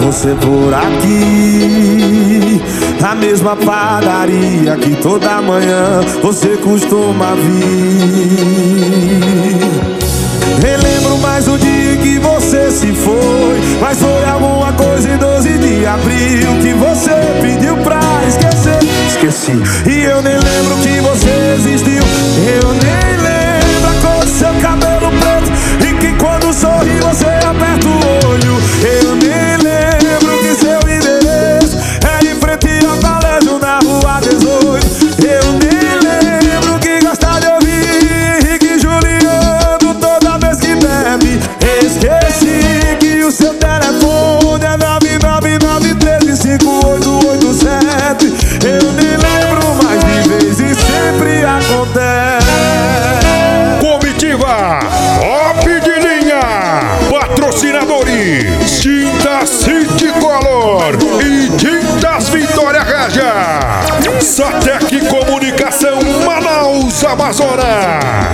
você por aqui, na mesma padaria que toda manhã você costuma vir. Relembro mais o dia que você se foi, mas foi alguma coisa em 12 de abril que você pediu pra esquecer. Esqueci, e eu nem lembro que você existiu. Eu nem lembro a cor do seu cabelo preto e que quando sorri você aperta o olho. Eu nem lembro que seu endereço é em frente ao colégio na rua 18. Eu nem lembro que gosta de ouvir Henrique Juliano toda vez que bebe. Esqueci que o seu telefone é 999135887. Eu nem lembro mais de vez e sempre acontece. Comitiva Top de Linha, patrocinadores Tinta City Color e Tintas Vitória Regia, Satec Comunicação Manaus, Amazonas.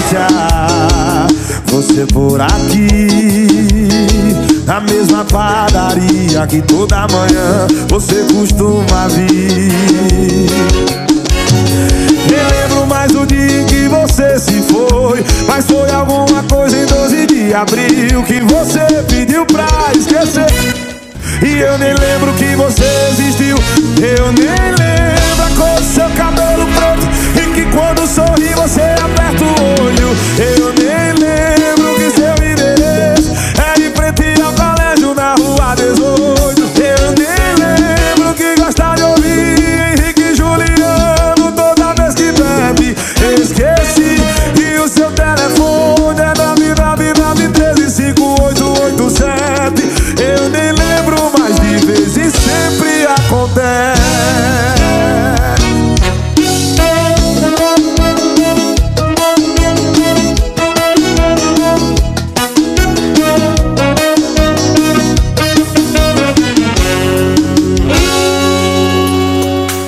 Você por aqui, na mesma padaria que toda manhã você costuma vir. Nem lembro mais o dia em que você se foi, mas foi alguma coisa em 12 de abril que você pediu pra esquecer. E eu nem lembro que você existiu. Eu nem lembro a cor do seu cabelo preto e que quando sorri você aperta o olho. Eu nem lembro que seu endereço é em frente ao colégio na rua 18. Eu nem lembro que gosta de ouvir Henrique Juliano toda vez que bebe. Esqueci que o seu telefone é 999135887. Eu nem lembro mais de vez e sempre acontece.